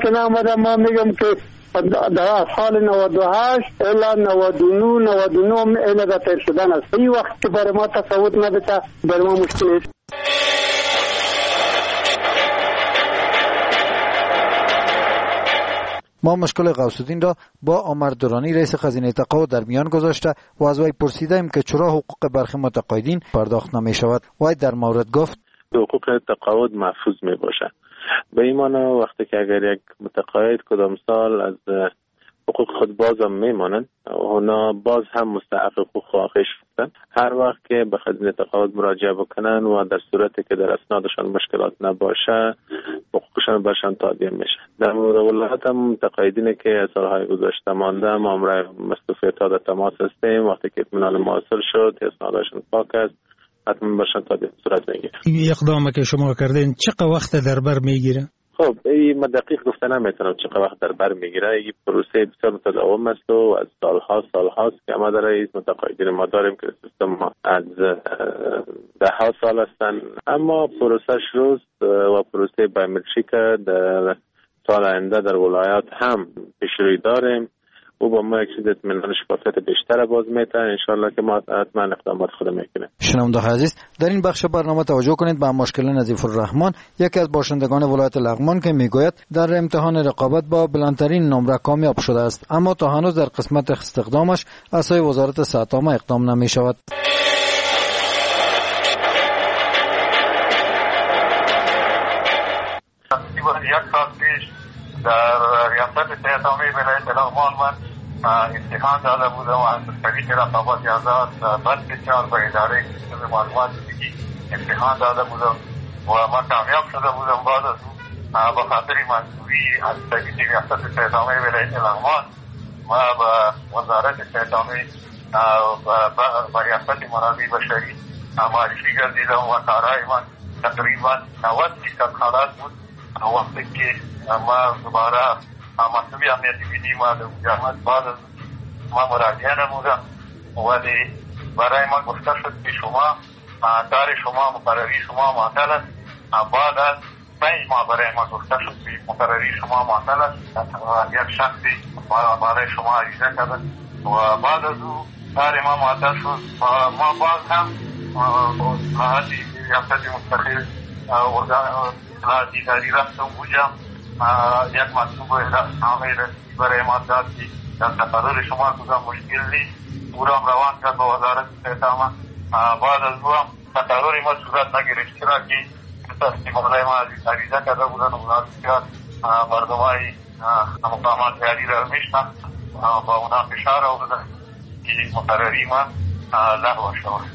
که نامده، ما میگم که در سال 98 الی 99 اینا در تیر شدن است. این وقت که برای ما تصوت نبیده برای ما مشکل است. ما مشکل غوث الدین را با عمر درانی رئیس خزینه تقاعد در میان گذاشته و از وی پرسیدیم که چرا حقوق برخی متقاعدین پرداخت نمی شود. وی در مورد گفت حقوق تقاعد محفوظ می باشد. به این معنی وقتی که اگر یک متقاعد کدام سال از حقوق خود باز هم میمانند، اونا باز هم مستحق حقوق خواهش هستند. هر وقت که به خزینه تقاعد مراجعه بکنن و در صورتی که در اسنادشان مشکلات نباشه، حقوقشان برشان تادیه میشه. در مورد ولایت هم متقاعدینی که از سالهای گذشته مانده مامورای مستوفی تا در تماس هستیم. وقتی که اطمینان حاصل شد، اسنادشان پاک است، حتما برشان تادیه صورت میگیره. این اقدامی که شما کردین چقدر وقت در بر میگیره؟ خب این من دقیق گفته نمیتونم چقدر وقت در بر میگیره. این پروسه بسیار متداوم است و از سالهاست که ما در رئیس متقاعدین ما داریم که سیستم ما از 10 سال هستن. اما پروسه روز و پروسه بایومتریک در سال آینده در ولایات هم پیشروی داریم و با ما یک چیز اطمینان شفافیت بیشتر باز میتونه. انشالله که ما حتما اقدامات خود میکنیم. شنونده عزیز، در این بخش برنامه توجه کنید به مشکل نظیف الرحمن، یکی از باشندگان ولایت لغمان که میگوید در امتحان رقابت با بلندترین نمره کامیاب شده است، اما تا هنوز در قسمت استخدامش از سوی وزارت صحت عامه اقدام نمی شود. در ریاست صحت عامه ولایت لغمان من امتحان داده بودم و از طریق رقابت آزاد بس بسیار به اداره سیستم معلومات دیگی امتحان داده بودم و من کامیاب شده بودم. بعد از به خاطر منظوری از طریق ریاست صحت عامه ولایت لغمان ما به وزارت صحت عامه و ریاست منابع بشری معرفی گردیدم و کارهای من تقریبا 90% خلاص بود. وقتی که ما دوباره مطلبی امنیتی بیدیم و جامعت بعد از ما مراجعه نمودم، ولی برای ما گفته شد که شما دار شما مقرری شما معطل است. بعد از 5 ماه برای ما گفته شد که مقرری شما معطل است. یک شخصی برای شما عریضه کرد و بعد از او دار ما معطل شد. ما باز هم هدی ریاست مستقل اطلاعاتی داری رفتم بودم. یک مطلوب عامل برای ما داد که در تقرر شما کدام مشکل نیست. او را روان کرد به وزارت صحت عامه. بعد از او هم تقرر ما صورت نگرفت، چرا که استیمالای ما عریضه کرده بودن و اونا بسیار مردمای مقامات عالی را میشنن با اونا فشار آوردن که مقرری ما لغو شود.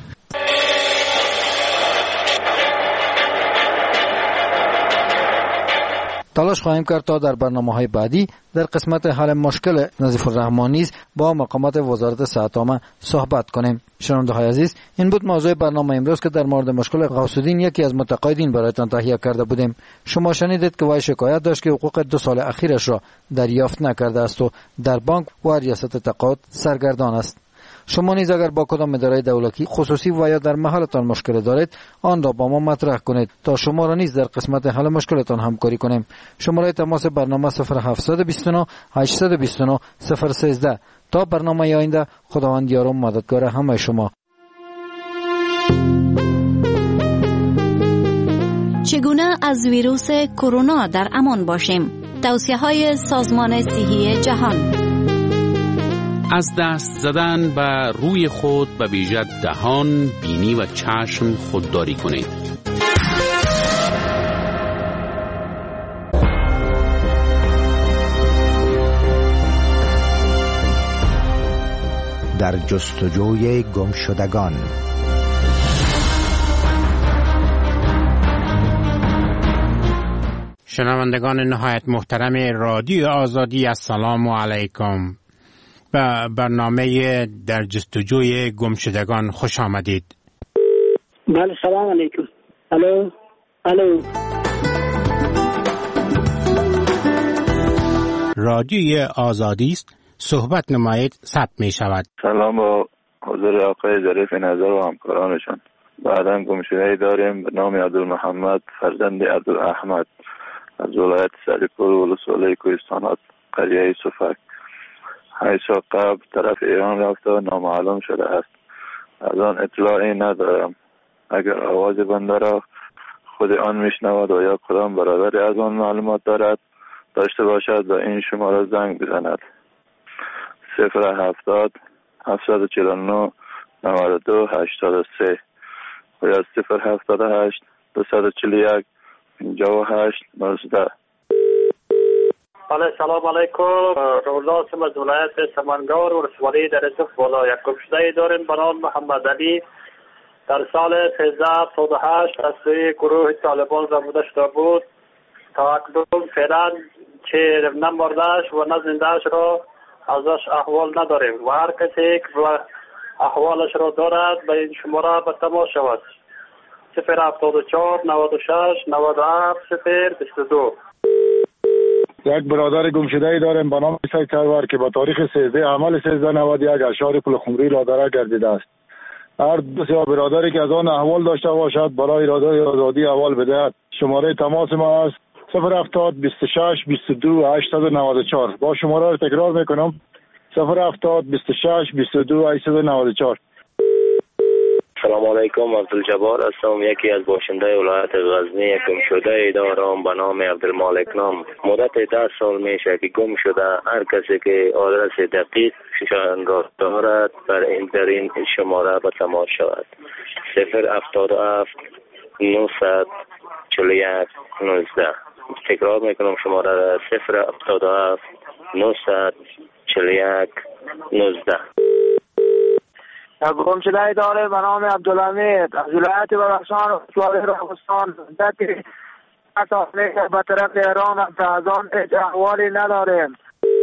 تلاش خواهیم کرد تا در برنامه‌های بعدی در قسمت حل مشکل نظیف الرحمن نیز با مقامات وزارت صحت عامه صحبت کنیم. شنونده‌های عزیز، این بود موضوع برنامه امروز که در مورد مشکل غوث الدین یکی از متقاعدین برایتان تهیه کرده بودیم. شما شنیدید که وی شکایت داشت که حقوق 2 سال اخیرش را دریافت نکرده است و در بانک و ریاست تقاعد سرگردان است. شما نیز اگر با کدام اداره دولتی خصوصی و یا در محلتان مشکل دارید، آن را با ما مطرح کنید تا شما را نیز در قسمت حل مشکلتان همکاری کنیم. شماره تماس برنامه 0729 829 013. تا برنامه آینده، خداوند یار و مددگار همه شما. چگونه از ویروس کرونا در امان باشیم؟ توصیه‌های سازمان صحی جهان. از دست زدن به روی خود به ویژه دهان، بینی و چشم خودداری کنید. در جستجوی گمشدگان. شنوندگان نهایت محترم رادیو آزادی، السلام علیکم. به برنامه در جستجوی گمشدگان خوش آمدید. بله، سلام علیکم. الو. رادیو آزادی است، صحبت نمایید، ثبت می شود. سلام با حضور آقای ظریف نظر و همکارانشان. بعداً گمشده‌ای داریم به نام عبدالمحمد فرزند عبدالاحمد. از ولایت سریپور و ولسوالی کوهستان هست، قریه صفک. 8 سال قبل طرف ایران رفته و نامعلوم شده است. از آن اطلاعی ندارم. اگر آواز بنده را خود آن میشنود و یا کدام برادری از آن معلومات داشته باشد و این شماره زنگ بزند. 070 749 92 83 و یا 078 241 58 19. سلام علیکم. روزاسم از ولایت سمنگار و ولسوالی در صف بالا. یک گمشده داریم به نام محمد علی. در سال 1378 از سوی گروه طالبان ربوده شده بود. تا اکنون فعلا چه نمردش و نه زندهش را ازش احوال نداریم و هر کسی که احوالش را دارد به این شماره به تماس شود. 074 96 97 022. یک برادر گمشده داریم به نام عیسی سرور که با تاریخ 13 عمل 1391 اشعار پول خمری لادره گردیده است. هر دو برادری که از آن احوال داشته باشد برای اراده آزادی احوال بدهد. شماره تماس ما است 070 26 22 894. با شماره را تکرار میکنم 070 26 22 894. سلام علیکم. عبدالجبار هستم، یکی از باشنده ولایت غزنی. یک گمشده دارم به نام عبدالمالک نام. مدت 10 سال میشه که گم شده. هر کسی که آدرس دقیق شان را دارد در این شماره به تماس شود. 077 941 19. تکرار میکنم شماره را 077 941 19. گمشده داره به نام عبدالحمید از ولایت بدخشان و ولسوالی راغستان. که به طرف ایران از آن هیچ احوالی نداریم.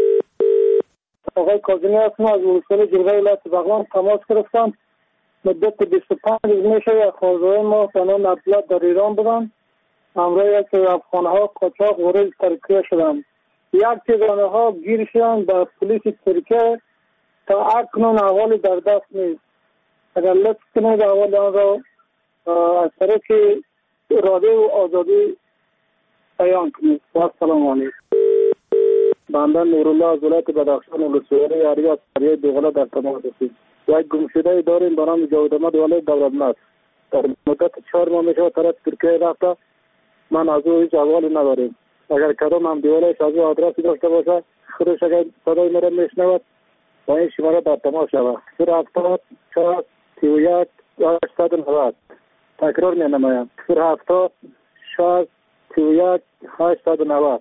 آقای کاظمی هستم از ولسوالی جلوه ولایت بغلان تماس گرفتم. مدت 25 روز میشه یک خانواده ما به نام عبدالله در ایران بودن. همراه یک افغان‌ها قاچاق وارد ترکیه شدند. یک تعداد ها گیر شدند به پلیس ترکیه. تا اکنون احوالی در دست نیست. اگر لطف کنید احوال آن را از طریق اراده و آزادی بیان کنید. السلام علیکم. بنده نورالله از ولایت بدخشان و ولسوالی اریاس قریه دوغله در تماس هستیم. یک گمشده داریم به نام جاوید احمد ولی دولتمند. در مدت 4 ماه میشه طرف ترکیه رفته. من از او هیچ احوالی نداریم. اگر کدام هم دیوالش از او آدرسی داشته باشه خودش اگر صدای مرا میشنود با این شماره در تماس شود. 070 31 890. تکرار می نمایم 070 31 890.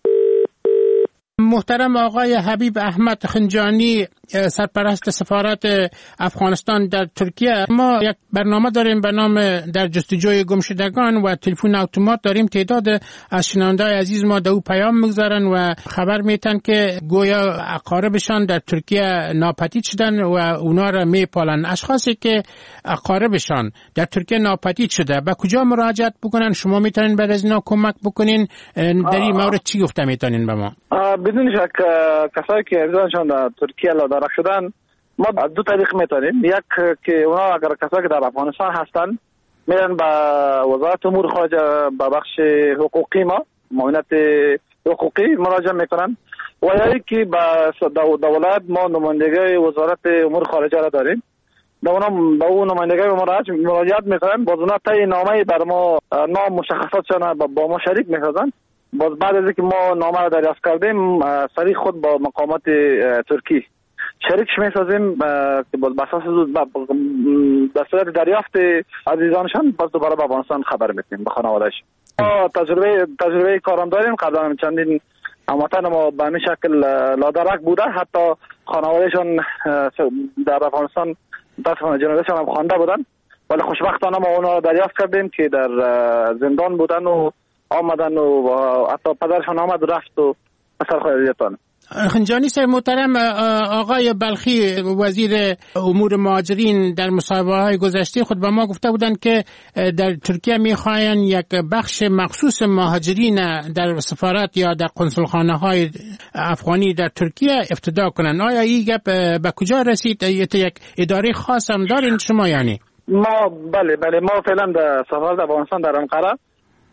محترم آقای حبیب احمد خنجانی، سرپرست سفارت افغانستان در ترکیه، ما یک برنامه داریم به نام در جستجوی گمشدگان و تلفن اتومات داریم. تعداد از شنونده‌های عزیز ما دو پیام میگذارن و خبر میتن که گویا اقاربشان در ترکیه ناپدید شدن و اونا را میپالن. اشخاصی که اقاربشان در ترکیه ناپدید شده به کجا مراجعت بکنن؟ شما میتونین بعد از اینا کمک بکنین؟ در این مورد چی گفته میتونین به ما؟ بدون شک کسایی که عزیزانشان در ترکیه لادرک شدن ما از دو طریق میتونیم. یک که اونا اگر کسایی که در افغانستان هستن میرن به وزارت امور خارجه به بخش حقوقی ما معاونت حقوقی مراجعه میکنن و یا که به دولت ما نمایندگی وزارت امور خارجه را داریم. به اون نمایندگی مراجعت میکنن. باز اونا طی نامه بر ما نام مشخصاتشان با ما شریک میسازن. باز بعد از اینکه ما نامه را دریافت کردیم سریع خود با مقامات ترکی شریکش میسازیم که باز بساس در صورت دریافت عزیزانشان باز دوباره به افغانستان خبر میدیم به خانوادهش. تجربه کارم داریم. قبلا چندین هموطن ما به همین شکل لادرک بوده، حتی خانوادهشان در افغانستان متاسفانه جنازه‌شان هم خوانده بودن، ولی خوشبختانه ما اونا را دریافت کردیم که در زندان بودن و آمدن و حتی پدرشان آمد و رفت و اثر خیلیتان. خنجانی صاحب محترم، آقای بلخی وزیر امور مهاجرین در مصاحبه‌های گذشته خود به ما گفته بودند که در ترکیه می‌خواهند یک بخش مخصوص مهاجرین در سفارت یا در قنصلخانه‌های افغانی در ترکیه افتتاح کنند. آیا این گپ به کجا رسید؟ یک اداره خاص هم دارین شما؟ یعنی ما بله ما فعلا در سفارت افغانستان در انقره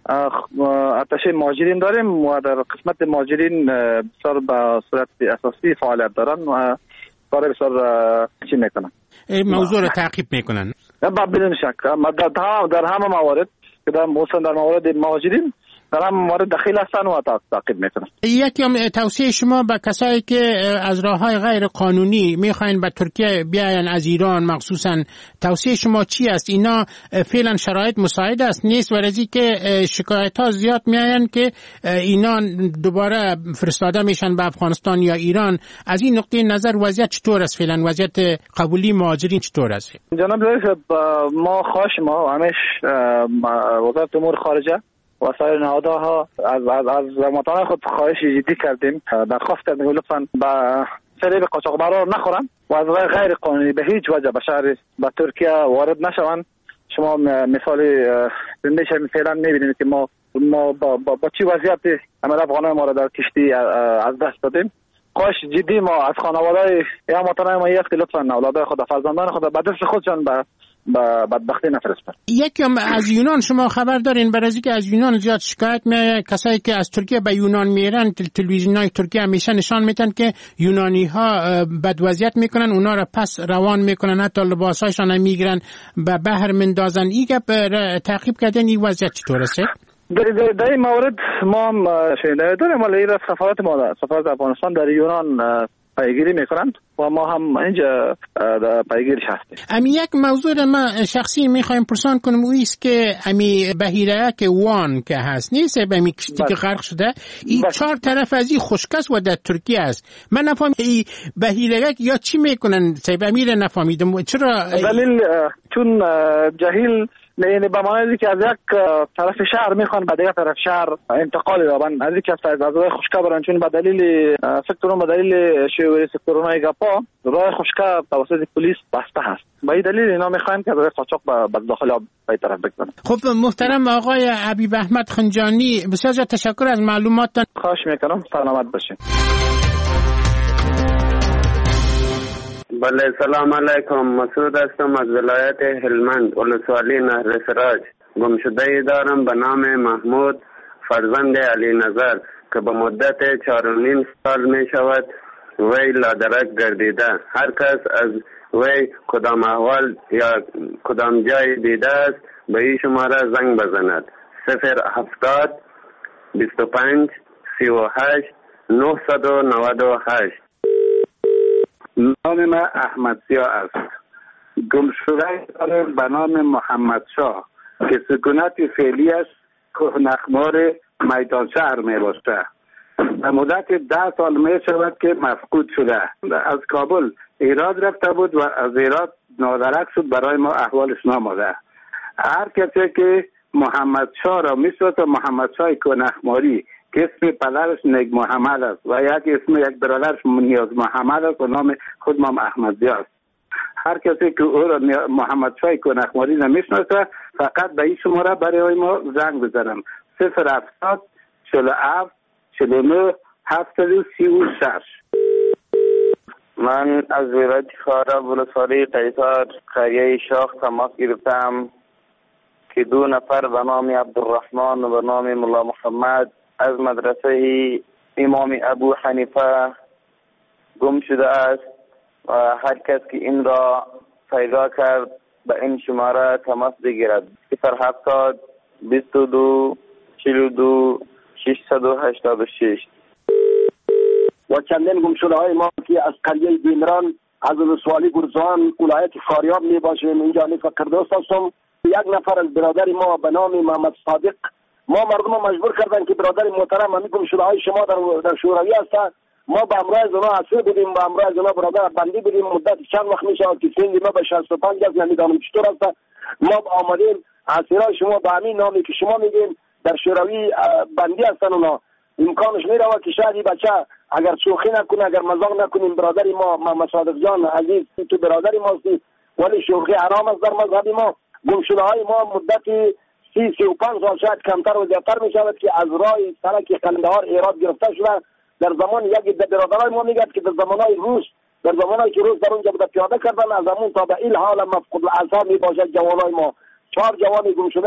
اتشه مهاجرین داریم و در قسمت مهاجرین بسیار به صورت اساسی فعالیت دارن و کار بسیار چی میکنن، موضوع رو تعقیب میکنن بدون شک. در همه موارد که در موارد مهاجرین در هم موارد دخیل هستن و تعقیب میکنن. یکی توصیه شما به کسایی که از راههای غیر قانونی میخواین به ترکیه بیاین از ایران مخصوصا، توصیه شما چی است؟ اینا فعلا شرایط مساعد است نیست؟ ورزی که شکایت ها زیاد میاین که اینا دوباره فرستاده میشن به افغانستان یا ایران. از این نقطه نظر وضعیت چطور است فعلا؟ وضعیت قبولی مهاجرین چطور است؟ جناب رئیس، ما خواهش ما همیش وزارت امور خارجه و سایر نهادها از مطالعه خود خواهش جدی کردیم، درخواست کردیم لطفاً به فریب قاچاقبران نخورن و از راه غیر قانونی به هیچ وجه به شهر به ترکیه وارد نشوند. شما مثال زنده شهر فعلا میبینید که ما با چی وضعیتی عمل افغانای ما را در کشتی از دست دادیم. خواهش جدی ما از خانواده یا هموطنان ما است که لطفاً اولادای خود، فرزندان خود به دست خودشان به بدبختی نفرستن. یکی از یونان شما خبر دارین؟ برای که از یونان زیاد شکایت میاد، کسایی که از ترکیه به یونان میرن تلویزیونای ترکیه همیشه نشان میدن که یونانی ها بد وضعیت میکنن، اونا را پس روان میکنن، حتی لباسایشان میگیرن به بحر مندازن. این گپ تعقیب کردن این وضعیت چطور است؟ در این مورد ما هم شنیده داریم، ولی سفارت ما سفارت افغانستان در یونان پیگیری میکنند و ما هم اینجا پیگیرش هستیم. امی یک موضوع را ما شخصی میخوایم پرسان کنم، او است که امی بحیره که وان که هست نیست، امی کشتی که غرق شده، این 4 طرف از این خشکست و در ترکیه است. من نفهم این بحیره یا چی میکنن سیب امیر نفهمیدم چرا دلیل چون جهیل یعنی به معنی که از یک طرف شهر میخوان به دیگر طرف شهر انتقال یابن، از یک از راه خشکا برن، چون به دلیل فکر کنم به دلیل ویروس کرونا گپا راه خشکا توسط پلیس بسته هست. به این دلیل اینا میخوایم که راه قاچاق به داخل آب به طرف بگذارن. خب محترم آقای حبیب احمد خنجانی، بسیار تشکر از معلوماتتان. خواهش میکنم، سلامت باشین. بله، سلام علیکم. مسعود هستم از ولایت هلمند، ولسوالی نهر سراج. گمشده دارم به نام محمود فرزند علی نظر که به مدت 4.5 سال می شود وی لادرک گردیده. هر کس از وی کدام احوال یا کدام جای دیده است به این شماره زنگ بزند: 070 25 38 998. نام من احمد سیاه است. گمشده دارم به نام محمد شاه که سکونت فعلیش نخمار میدان شهر می باشد. در مدت 10 سال می شود که مفقود شده. از کابل ایراد رفته بود و از ایراد نادرک شد، برای ما احوالش ناماده. هر کسی که محمد شاه را می شود و محمد شاه کنخماری که اسم پدرش نگ محمد است و یک برادرش نیاز محمد است و نام خود ما احمدی است. هر کسی که او را محمد شاه کنخماری نمیشناسه فقط به این شماره برای ما زنگ بزنم: 070 47 49 736. من از ولایت خارا ولسوالی قیصر قریه شاخ تماس گرفتم که 2 نفر به نام عبدالرحمن و به نام مولا محمد از مدرسه امام ابو حنیفه گم شده است و هر کس که این را پیدا کرد به این شماره تماس بگیرد: 070 22 42 686. و چندین گمشده های ما که از قریه بیمران از ولسوالی گرزان ولایت فاریاب می باشیم اینجا فکردوست هستم. یک نفر از برادر ما به نام محمد صادق، ما مردم رو مجبور کردن که برادر محترم همین گمشده های شما در شوروی هستن، ما به امرای از اونا اسیر بودیم، به امرای از اونا برادر بندی بودیم. مدت چند وقت میشه که سنی ما به 65 است، نمیدانم چطور هست. ما آمدیم اسیرای شما به همین نامی که شما میگین در شوروی بندی هستن، اونا امکانش میره که شاید بچه اگر شوخی نکنه، اگر مزاح نکنیم، برادر ما محمد صادق جان عزیز تو برادر ما هستی، ولی شوخی حرام است در مذهب ما. گمشده های ما مدتی 35 سال شاید کمتر و زیادتر می شود که از راه سرک قندهار ایراد گرفته شده. در زمان یک برادرای ما میگه که در زمانهای روس، در زمانهایی که روس در اونجا بوده پیاده کردن، از همون تا به این حال مفقود الاعصاب می باشد جوانای ما. 4 جوانی گم شده که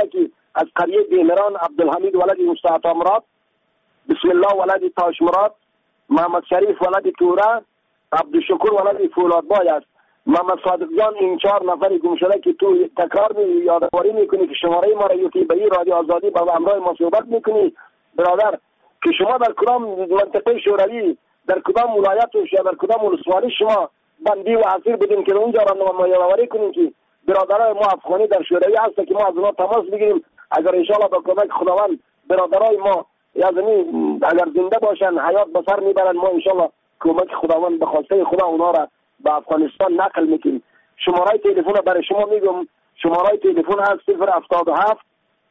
از قریه بیمران عبدالحمید ولد مستعطا مراد، بسم الله ولد تاش مراد، محمد شریف ولد توره، عبدالشکور ولد فولادبای است. محمد صادق جان این 4 نفر گم شده که تو تکرار یادآوری میکنی که شماره ما را یوتیوبی رادیو آزادی با همراه ما صحبت میکنی برادر، که شما در کدام منطقه شوروی، در کدام ولایت و در کدام ولسوالی شما بندی و اسیر بودیم که اونجا را ما یادآوری کنیم که برادرای ما افغانی در شوروی هست که ما از اونها تماس بگیریم. اگر ان شاء الله با کمک خداوند برادرای ما یعنی اگر زنده باشن حیات به سر میبرن، ما ان شاء الله کمک خداوند به خواسته خدا اونها را به افغانستان نقل میکنیم. شماره تلفن برای شما میگم، شماره تلفن هست 077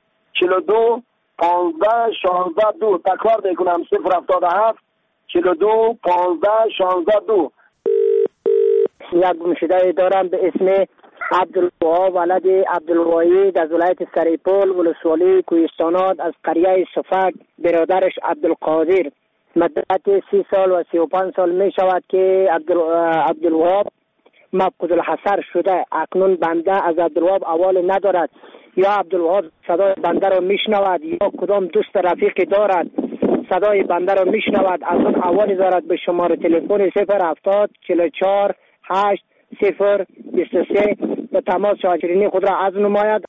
42 15 16 2. تکرار میکنم 077 42 15 16 2. یک گمشده دارم به اسم عبدالوهاب ولد عبدالوحید از ولایت سریپول ولسوالی کوهستانات از قریه صفک. برادرش عبدالقادر مدت 30 سال و 35 سال می شود که عبدالوهاب مفقود الحصر شده. اکنون بنده از عبدالوهاب احوال ندارد، یا عبدالوهاب صدای بنده را میشنود یا کدام دوست رفیقی دارد صدای بنده را میشنود، از اون احوالی دارد. به شماره تلفن 070 44 8 0 23 به تماس شاکرینی خود را از نماید.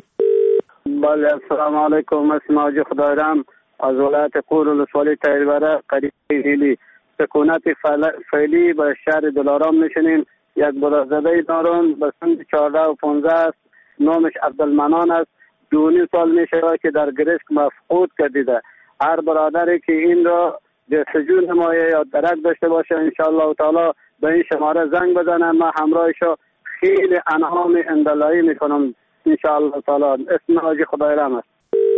بله السلام علیکم. اسم حاجی خدایرم از ولایت قور ولسوالی تایربره قریه هیلی. سکونت فعلی به شهر دلارام میشنیم. یک برادرزاده دارم به سن 14 و 15 است، نامش عبدالمنان است. 2.5 سال میشه که در گرشک مفقود کردیده. هر برادری که این را جستجو نمایه یا درک داشته باشه انشاءالله تعالی به این شماره زنگ بزنه، ما همراهشو خیلی انعام اندلایی میکنم انشاءالله تعالی. اسم حاجی خدایرم است.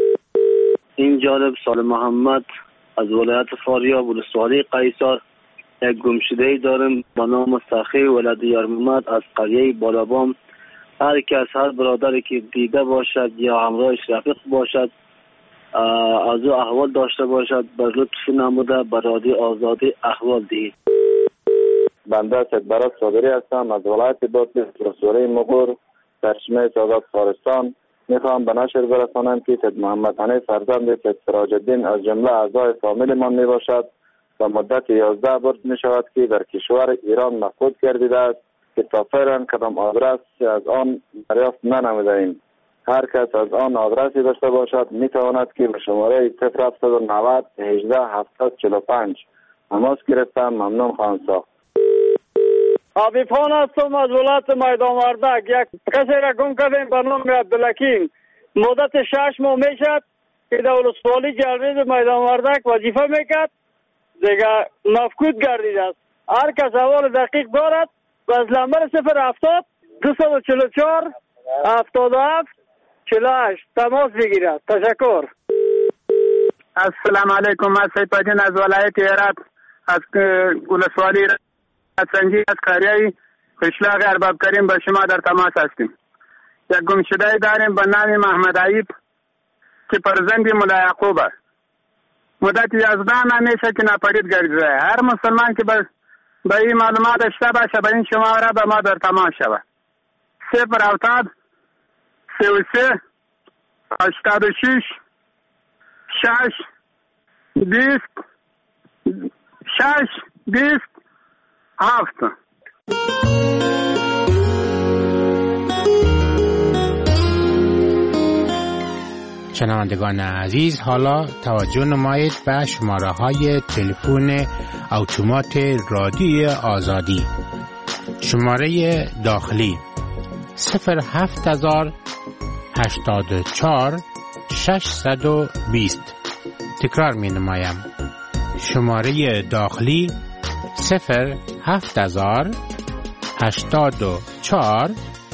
این جانب سال محمد از ولایت فاریاب ولسوالی قیصر. یک گمشده‌ای دارم با نام سخی ولد یار محمد از قریه بالابام. هر کس هر برادری که دیده باشد یا همراهش رفیق باشد از او احوال داشته باشد به لطف نموده به رادیو آزادی احوال دهید. بنده سید صابری هستم از ولایت بادغیس ولسوالی مغور سرچشمه سعادت خارستان. میخوام به نشر برسانم که سید محمد حنیف فرزند سید سراج الدین از جمله اعضای فامیل ما می باشد و مدت 11 برد می شود که در کشور ایران مفقود گردیده است که تا فعلا کدام آدرس از آن دریافت ننموده ایم. هر کس از آن آدرسی داشته باشد می تواند که به شماره 0790 18 745 تماس گرفتم. ممنون خواهم ساخت. عابفان هستم از ولایت میدان وردک. یک کسی را گم کردیم به نام عبدالحکیم. مدت 6 ماه میشد که در ولسوالی جلویز میدان وردک وظیفه میکرد، دیگه مفقود گردیده است. هر کس احوال دقیق دارد و از نمبر 070 244 77 48 تماس بگیرد. تشکر. السلام علیکم. من سیدالدین از ولایت هرات از ولسوالی سنجی از قریه قشلاق ارباب کریم با شما در تماس هستیم. یک گمشده داریم به نام محمد عیب که فرزند مولا یعقوب است. مدت 11 ماه میشه که ناپدید گردیده. هر مسلمان که به این معلومات داشته باشه به این شماره به ما در تماس شود. 070 33 86 6 20 6 20 7. شنوندگان عزیز، حالا توجه نمایید به شماره های تلفن اتومات رادیو آزادی. شماره داخلی 07000 84 620. تکرار می نمایم. شماره داخلی 07000 84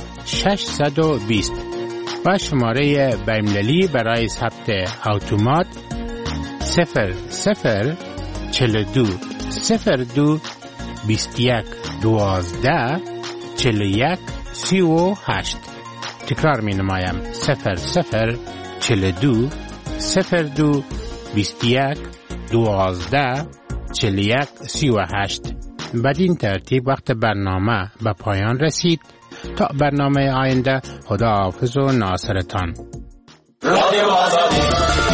620 و شماره بین‌المللی برای ثبت اتومات 0042 02 21 12 41 38. تکرار می نمایم 0042 02 21 12 41 38. بدین ترتیب وقت برنامه به پایان رسید. تا برنامه آینده، خدا حافظ و ناصرتان. رادیو آزادی